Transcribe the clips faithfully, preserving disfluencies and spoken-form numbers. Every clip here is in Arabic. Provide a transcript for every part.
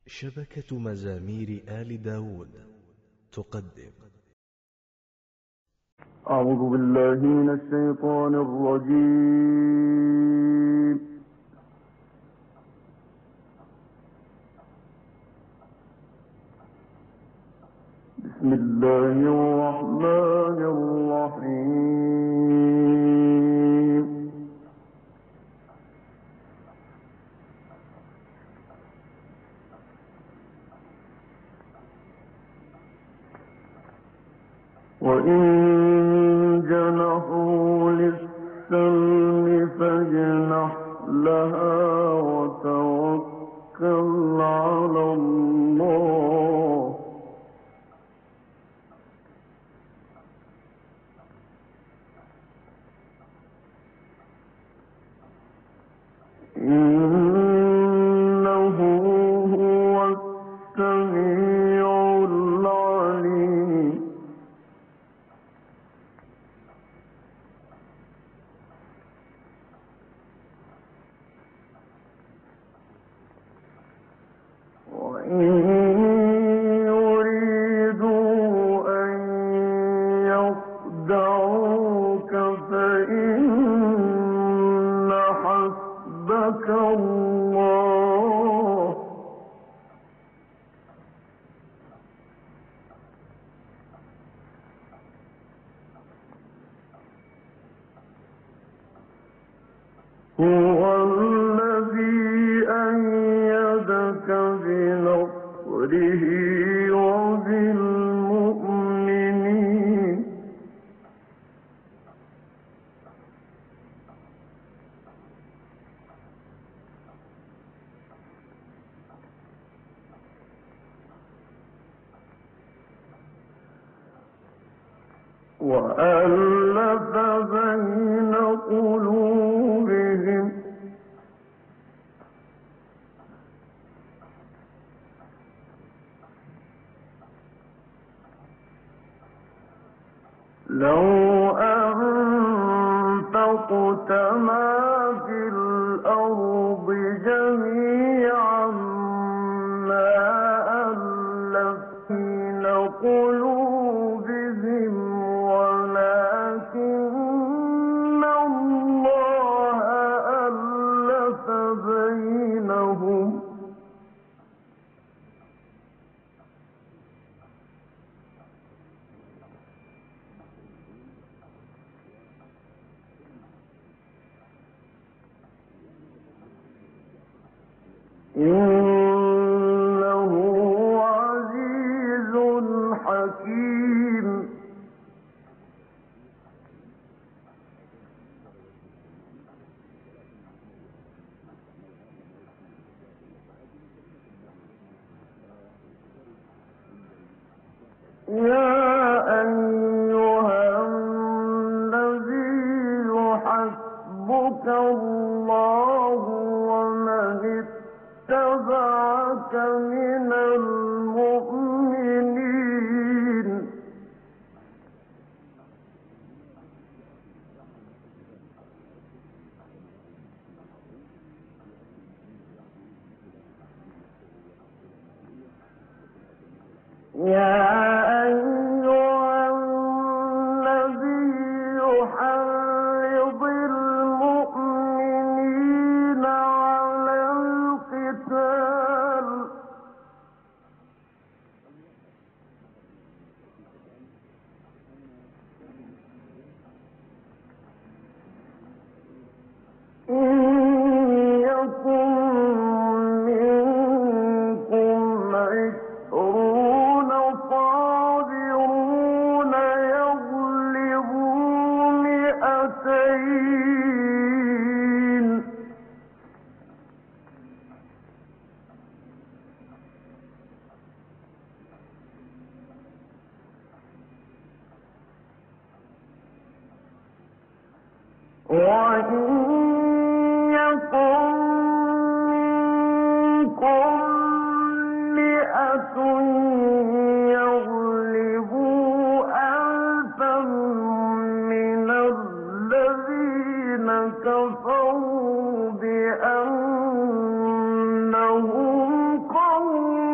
شبكة مزامير آل داود تقدم. أعوذ بالله من الشيطان الرجيم. بسم الله الرحمن الرحيم. وإن جنحوا للسلم فاجنح لها وتوكل على الله إنه هو السميع العليم. وإن يريدوا أن يخدعوك فإن حسبك الله هو الذي أيدك بنصره وبالمؤمنين وألف بين قلوبهم لو أنفقت ما في الأرض جميعا ما ألفت بين قلوبهم ولكن الله ألف بينهم إنه عزيز حكيم. يا أيها النبي حسبك الله ومن اتبعك من المؤمنين. يا أيها النبي حرض المؤمنين على القتال إن يكن منكم عشرون صابرون يغلبوا مئتين وإن يكن منكم مئة يغلبوا ألفا من الذين كفروا بأنهم قوم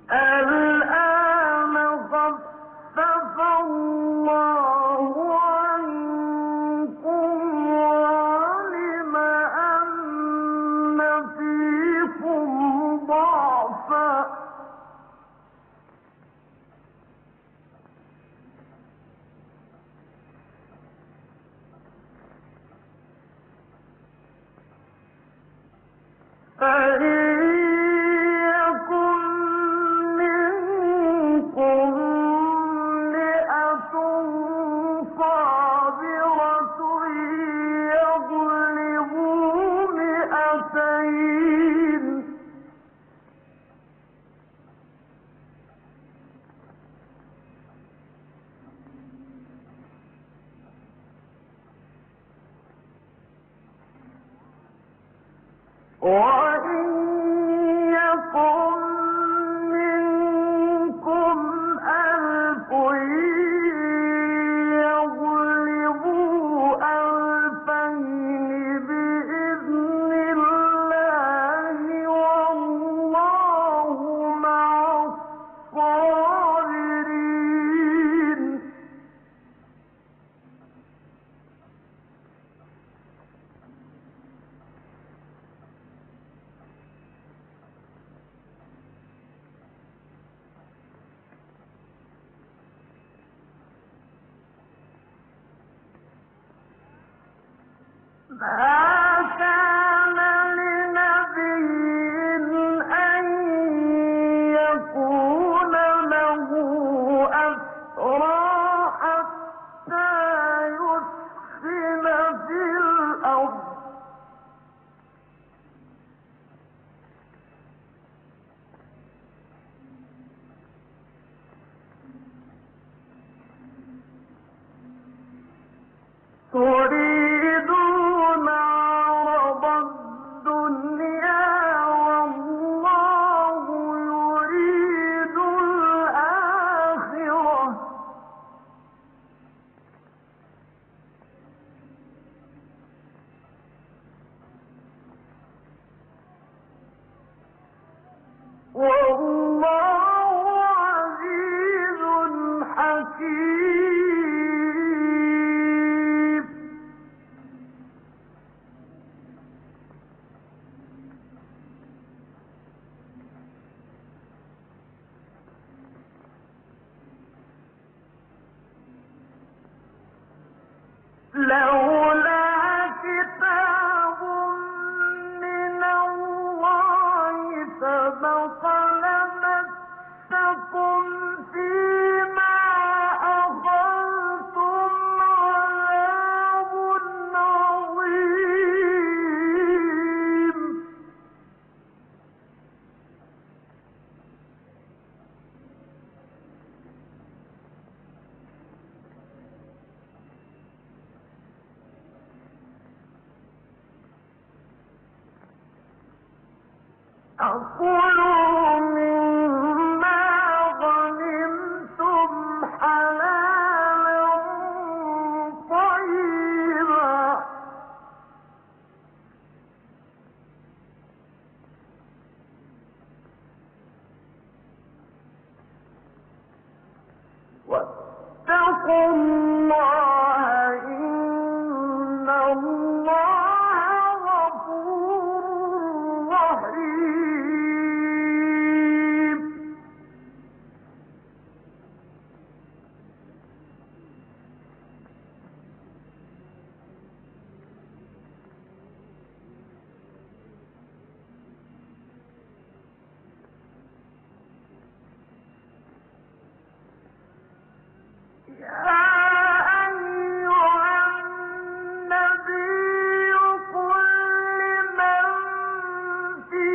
الآن خفف الله عنكم وعلم أن فيكم ضعفا فإن يكن منكم مئة صابرة يغلبوا مئتين وإن يكن منكم ألف يغلبوا ألفين بإذن الله والله مع الصابرين ما كان لنبي أن يكون له أسرى حتى يثخن في الأرض تريدون عرض الدنيا والله يريد الآخرة والله عزيز حكيم لولا كتاب من الله سبق لمسكم فيما أخذتم عذاب عظيم أكلوا مما غنمتم حلالا طيبا واتقوا الله إن الله غفور رحيم يا أيها النبي قل لمن في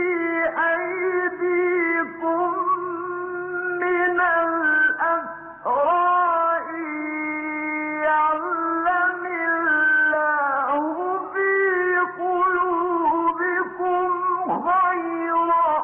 أيديكم من الأسرى يعلم الله في قلوبكم خيرا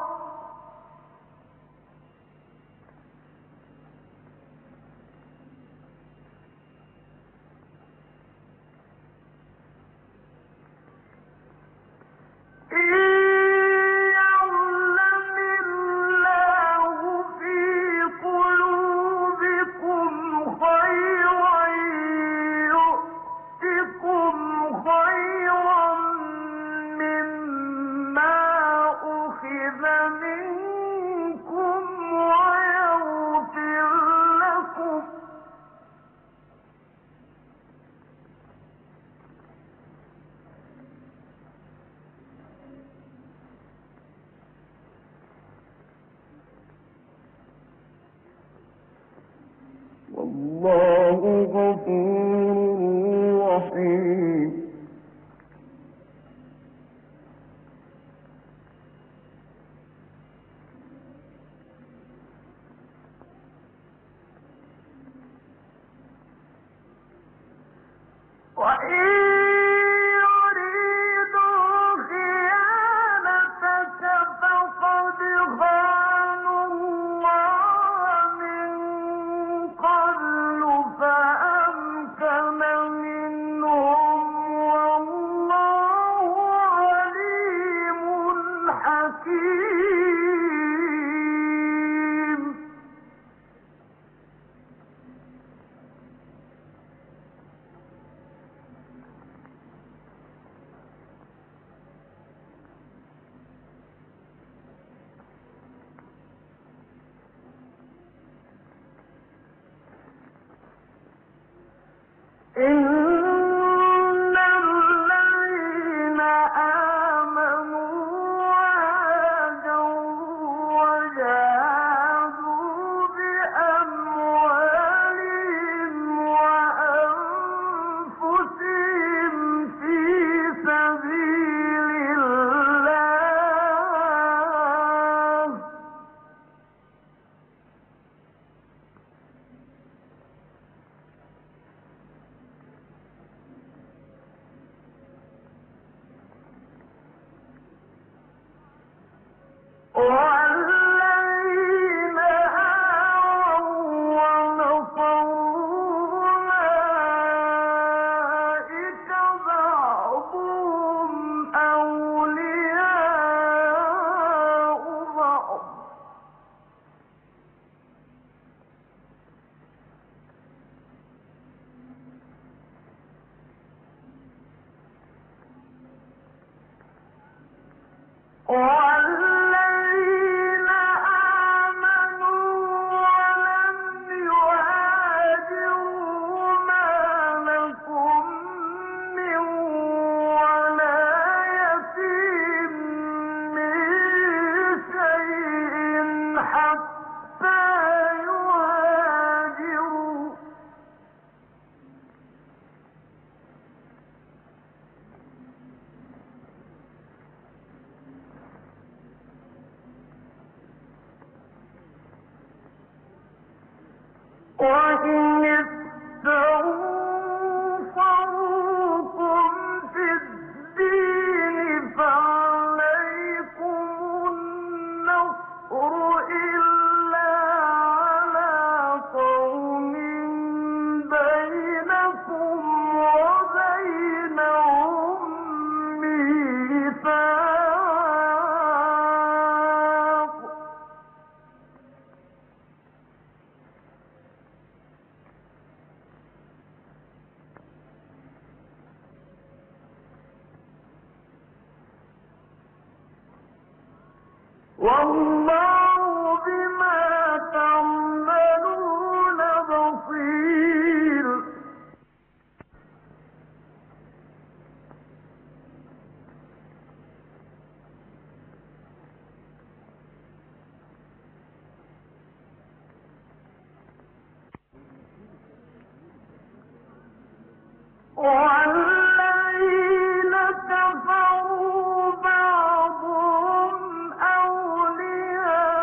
كفروا بعضهم أولياء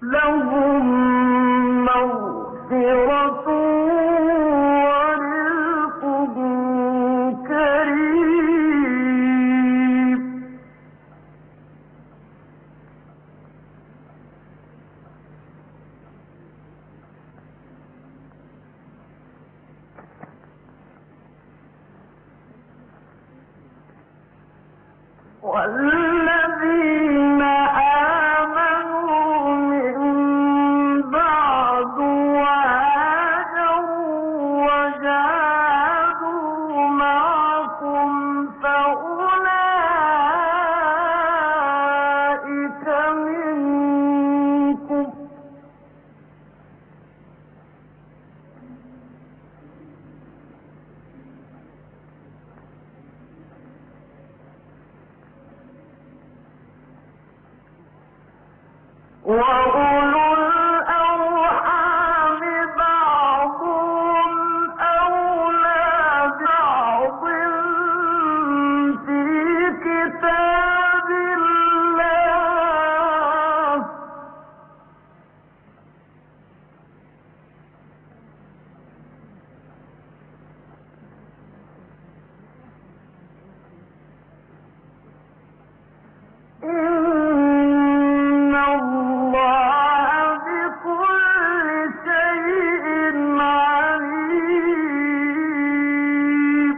لهم مغفرة ورزق كريم. والذين آمنوا من بعد وهاجروا وجاهدوا معكم فأولئك منكم. وأولو الأرحام بعضهم أولى ببعض في كتاب الله. إن الله بكل شيء عليم.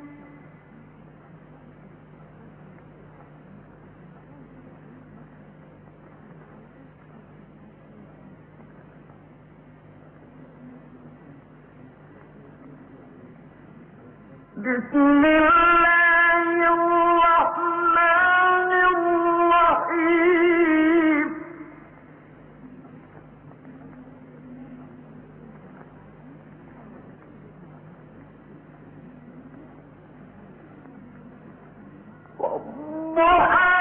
بسم الله الرحمن الرحيم. والضحى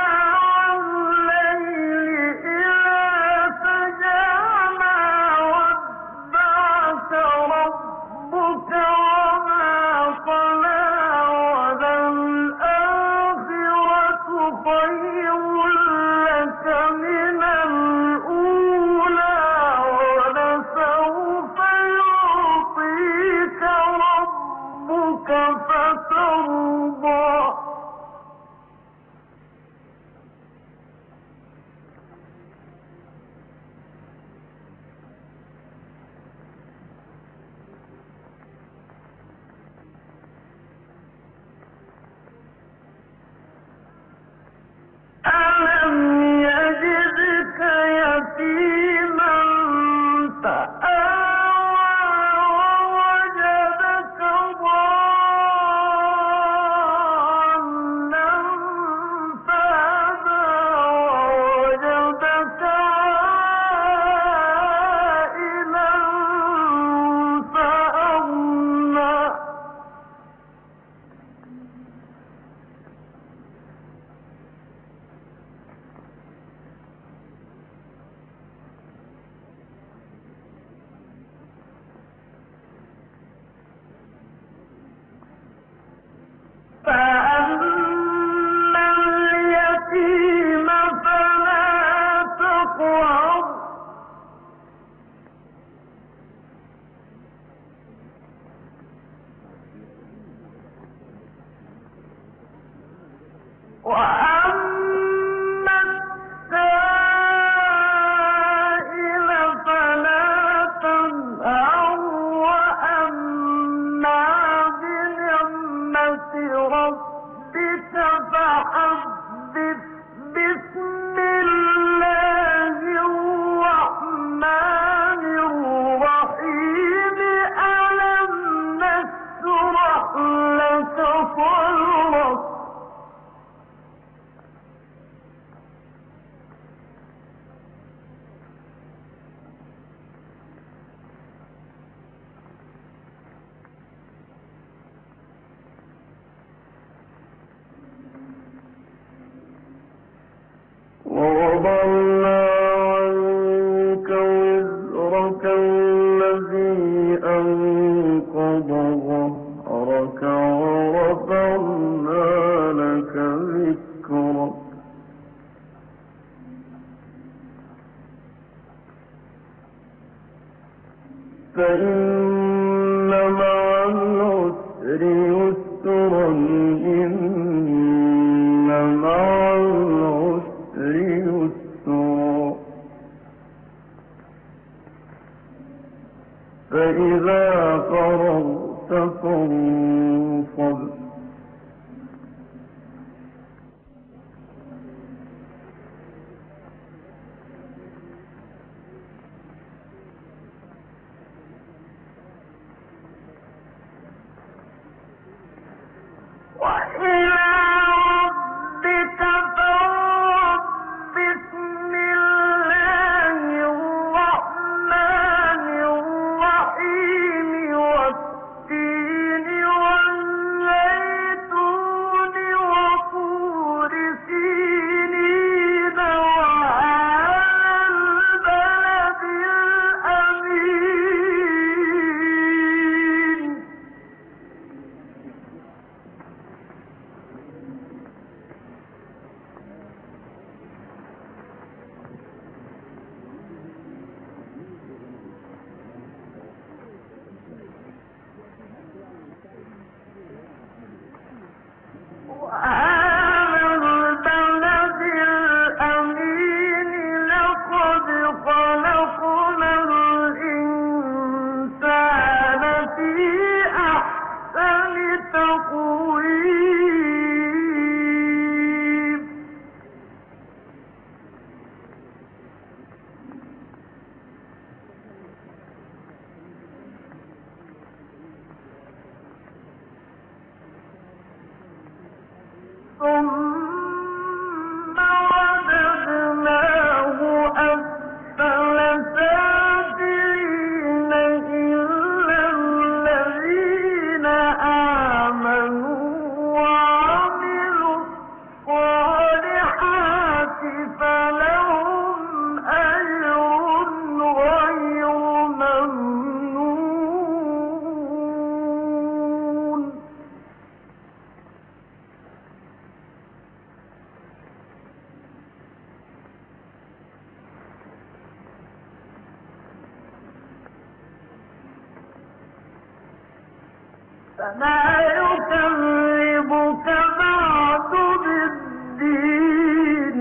والليل إذا سجى ما ودعك ربك وما قلى وللآخرة خير لك من الأولى ولسوف يعطيك ربك فترضى. ألم يجدك يتيما فآوى ووجدك ضالا فهدى ووجدك عائلا فأغنى. فأما اليتيم فلا تقهر وأما السائل فلا تنهر وأما بنعمة ربك فحدث. بسم الله الرحمن الرحيم. ألم نشرح لك صدرك ووضعنا عنك وزرك الذي أنقض ظهرك ورفعنا لك ذكرك. فإن مع العسر يسرا إن مع العسر يسرا فإذا فرغت فانصب فما يكذبك بعد بالدين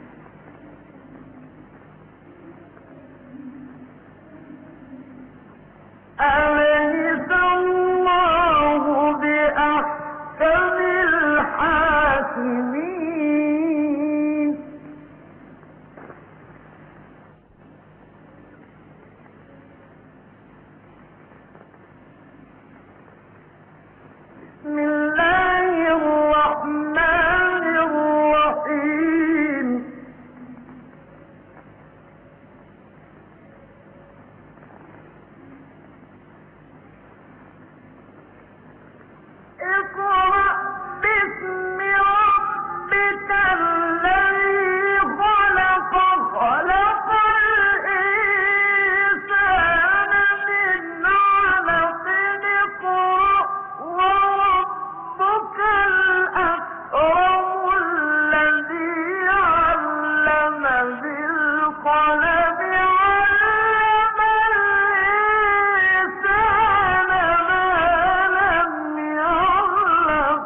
أليس الله بأحكم الحاكمين بسم الله الرحمن الرحيم اقرأ باسم ربك الذي خلق خلق الإنسان من علق اقرأ وربك الأكرم الذي علم بالقلم علم الإنسان ما لم يعلم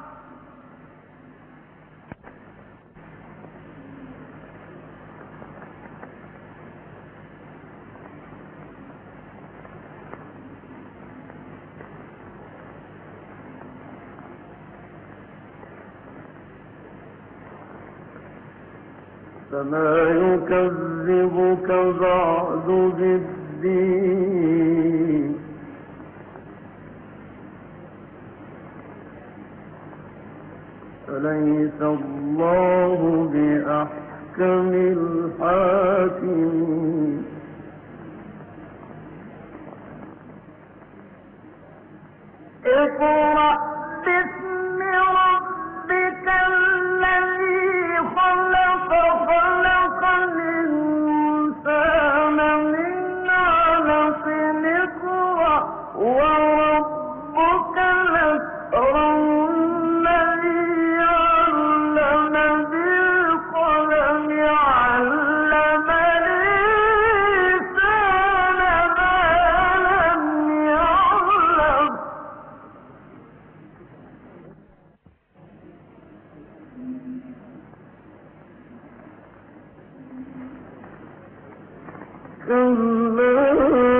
فما يكذبك بعد بالدين أليس الله بأحكم الحاكمين اقرأ باسم ربك الذي خلق خلق الإنسان من علق اقرأ وربك الأكرم الذي علم بالقلم علم الإنسان ما كلا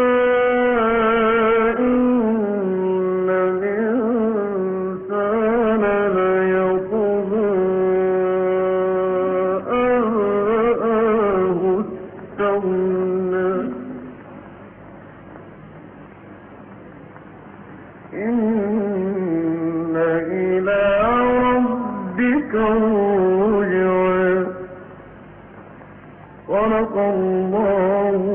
إن الإنسان ليطغى أن رآه استغنى إن إلى ربك الرجعى صدق الله